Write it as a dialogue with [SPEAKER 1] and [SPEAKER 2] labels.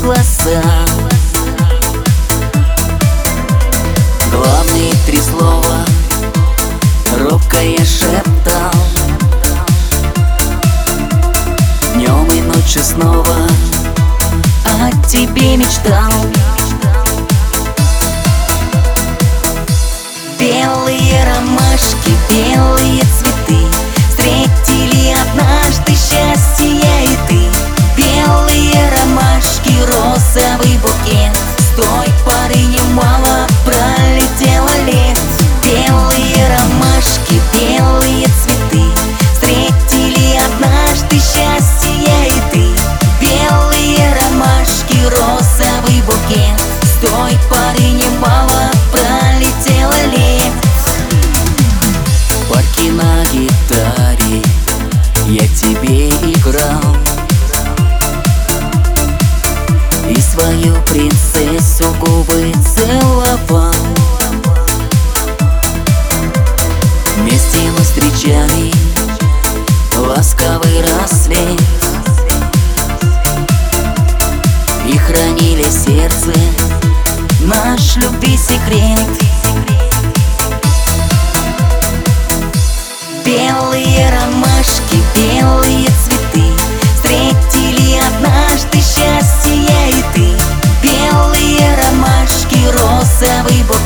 [SPEAKER 1] голоса. Главные три слова робко я шептал. Днем и ночью снова о тебе мечтал. Белые ромашки, белые цветы встретили однажды счастье я и ты. Белые ромашки, розовый букет, с той поры немало пролетело лет. Белые ромашки, белые цветы встретили однажды счастье я и ты. Белые ромашки, розовый букет, с той поры немало пролетело лет. В парке на гитаре я тебе играл и свою принцессу губы целовал. Вместе мы встречали ласковый рассвет и хранили в сердце наш любви секрет. Белые ромашки, белые цветы встретили однажды счастье я и ты. Белые ромашки, розовый букет,